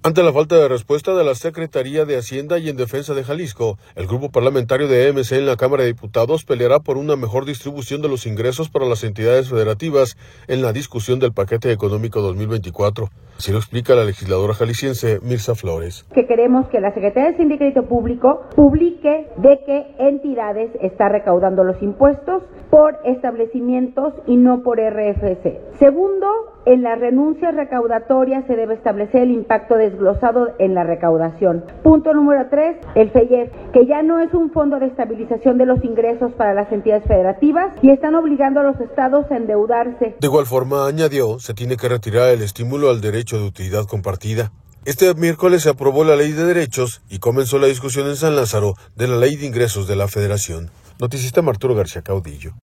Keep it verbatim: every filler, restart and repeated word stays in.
Ante la falta de respuesta de la Secretaría de Hacienda y en defensa de Jalisco, el grupo parlamentario de M C en la Cámara de Diputados peleará por una mejor distribución de los ingresos para las entidades federativas en la discusión del paquete económico dos mil veinticuatro. Así lo explica la legisladora jalisciense Mirza Flores. Que queremos que la Secretaría de Hacienda y Crédito Público publique de qué entidades está recaudando los impuestos por establecimientos y no por R F C. Segundo, en las renuncias recaudatorias se debe establecer el impacto desglosado en la recaudación. Punto número tres, el F E I E F, que ya no es un fondo de estabilización de los ingresos para las entidades federativas y están obligando a los estados a endeudarse. De igual forma, añadió, se tiene que retirar el estímulo al derecho de utilidad compartida. Este miércoles se aprobó la Ley de Derechos y comenzó la discusión en San Lázaro de la Ley de Ingresos de la Federación. Noticista Arturo García Caudillo.